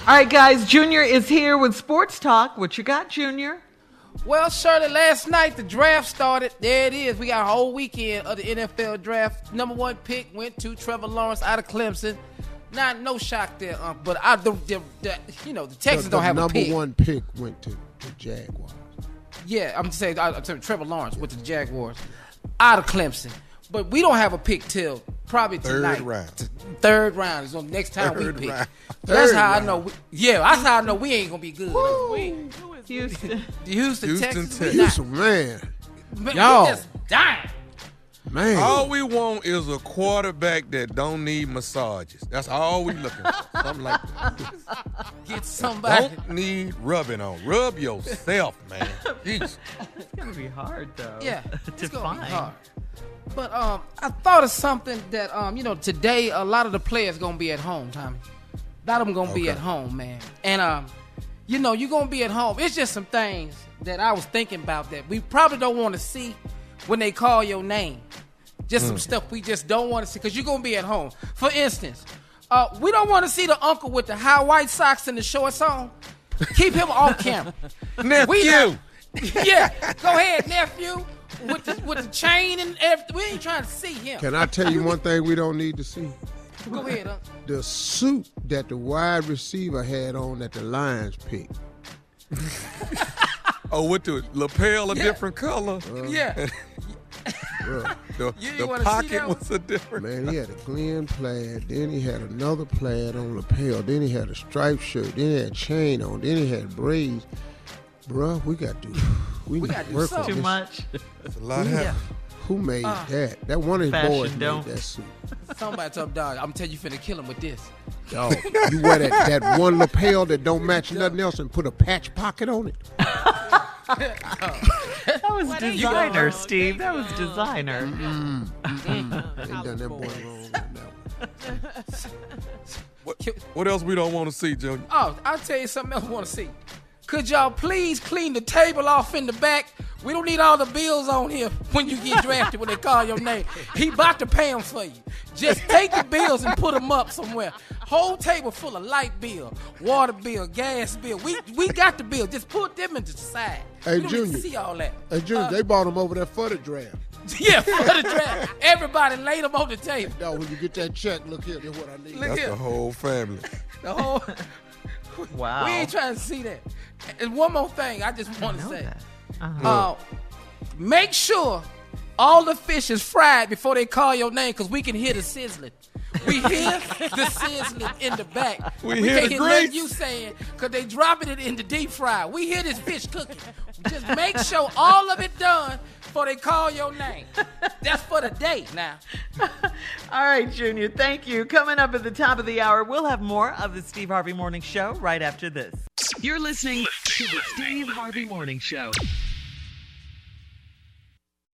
All right, guys, Junior is here with Sports Talk. What you got, Junior? Well, Shirley, last night the draft started. There it is. We got a whole weekend of the NFL draft. Number one pick went to Trevor Lawrence out of Clemson. No shock there, but the Texans don't have a pick. Number one pick went to the Jaguars. Yeah, I'm saying Trevor Lawrence with the Jaguars out of Clemson. But we don't have a pick till probably tonight. Third round is on the next time we pick. That's how I know. That's how I know we ain't gonna be good. Houston. Texas. Houston, man. Y'all just dying. Man. All we want is a quarterback that don't need massages. That's all we looking for. Something like that. Get somebody. Don't need rubbing on. Rub yourself, man. Jeez. It's going to be hard, though. Yeah. To find. Be hard. But I thought of something that, today a lot of the players going to be at home, Tommy. A lot of them going to be at home, man. And, you're going to be at home. It's just some things that I was thinking about that we probably don't want to see when they call your name. Just some stuff we just don't want to see because you're going to be at home. For instance, we don't want to see the uncle with the high white socks and the shorts on. Keep him off camera. Nephew. Yeah, go ahead, nephew. With the chain and everything. We ain't trying to see him. Can I tell you one thing we don't need to see? Go ahead, The suit that the wide receiver had on that the Lions picked. Oh, with the lapel a different color? Yeah. The pocket was a different. Man, he had a Glen plaid, then he had another plaid on lapel, then he had a striped shirt, then he had a chain on, then he had braids. Bruh, we got to work on too this. Much. That's a lot happening. Who made that? That one of his boys Fashion made that suit. Somebody told dog, I'm telling you finna kill him with this. Dog, you wear that one lapel that don't match nothing else and put a patch pocket on it. That was designer, Steve. That was designer. Ain't done that boy wrong on that one. What else we don't want to see, Junior? Oh, I'll tell you something else I want to see. Could y'all please clean the table off in the back? We don't need all the bills on here when you get drafted when they call your name. He about to pay them for you. Just take the bills and put them up somewhere. Whole table full of light bill, water bill, gas bill. We got the bill. Just put them into the side. Hey, you don't Junior. need to see all that. Hey, Junior, they bought him over there for the draft. Yeah, for the draft. Everybody laid them on the table. No, when you get that check, look here, that's what I need. Look That's here. the whole family. The whole. Wow. We ain't trying to see that. And one more thing I just want to say. That. Make sure all the fish is fried before they call your name because we can hear the sizzling. We hear the sizzling in the back. We hear can't the hear nothing grease. you saying because they dropping it in the deep fry. We hear this fish cooking. Just make sure all of it done before they call your name. That's for the day now. All right, Junior, thank you. Coming up at the top of the hour, we'll have more of the Steve Harvey Morning Show right after this. You're listening to the Steve Harvey Morning Show.